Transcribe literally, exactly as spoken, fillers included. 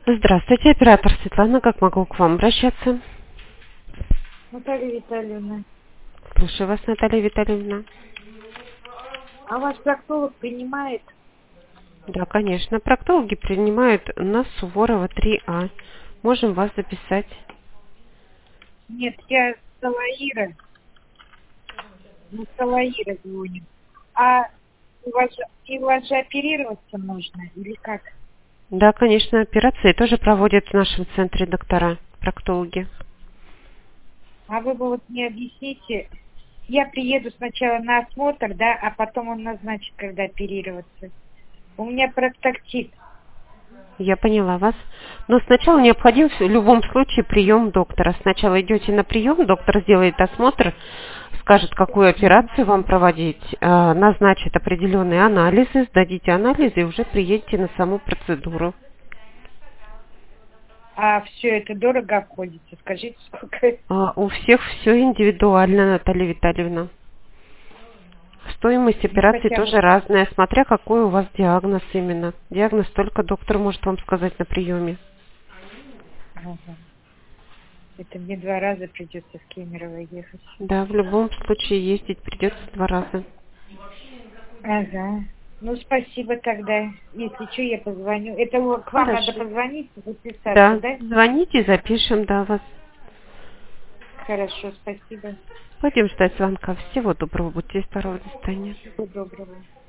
Здравствуйте, оператор Светлана, как могу к вам обращаться? Наталья Витальевна, Слушаю вас, Наталья Витальевна. а ваш проктолог принимает? Да, конечно. Проктологи принимают на Суворова три А. Можем вас записать. Нет, я с Салаира, на Салаира звоню. А у вас, же- и у вас же оперироваться можно или как? Да, конечно, операции тоже проводят в нашем центре доктора, проктологи. А вы бы вот мне объясните, я приеду сначала на осмотр, да, а потом он назначит, когда оперироваться. У меня проктоктит. Я поняла вас. Но сначала необходим в любом случае прием доктора. Сначала идете на прием, доктор сделает осмотр, скажет, какую операцию вам проводить, а, назначит определенные анализы, сдадите анализы и уже приедете на саму процедуру. А все это дорого обходится. Скажите, сколько? А, У всех все индивидуально, Наталья Витальевна. Стоимость Ну, операции хотя бы. тоже разная, смотря какой у вас диагноз именно. Диагноз только доктор может вам сказать на приеме. Ага. Это мне два раза придется в Кемерово ехать. Да, в любом случае ездить придется два раза. Ага. Ну, спасибо тогда. Если что, я позвоню. Это вот к вам надо Хорошо. позвонить, записаться, Да, да? звоните, запишем, да, вас. Хорошо, спасибо. Будем ждать звонка. Всего доброго, будьте здоровы, до свидания. Всего доброго.